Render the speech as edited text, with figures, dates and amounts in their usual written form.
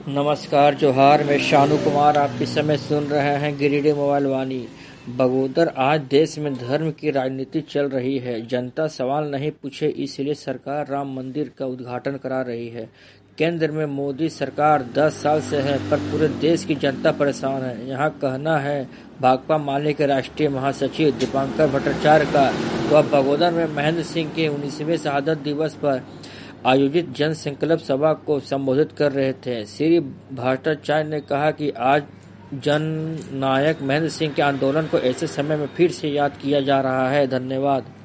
नमस्कार जोहार, मैं शानू कुमार। आप इस समय सुन रहे हैं गिरिडीह मोबाइल वाणी। बगोदर। आज देश में धर्म की राजनीति चल रही है। जनता सवाल नहीं पूछे, इसलिए सरकार राम मंदिर का उद्घाटन करा रही है। केंद्र में मोदी सरकार 10 साल से है, पर पूरे देश की जनता परेशान है। यहाँ कहना है भाकपा माले के राष्ट्रीय महासचिव दीपांकर भट्टाचार्य का। वह बगोदर में महेंद्र सिंह के 19वें शहादत दिवस पर आयोजित जन संकल्प सभा को संबोधित कर रहे थे। श्री भट्टाचार्य ने कहा कि आज जन नायक महेंद्र सिंह के आंदोलन को ऐसे समय में फिर से याद किया जा रहा है। धन्यवाद।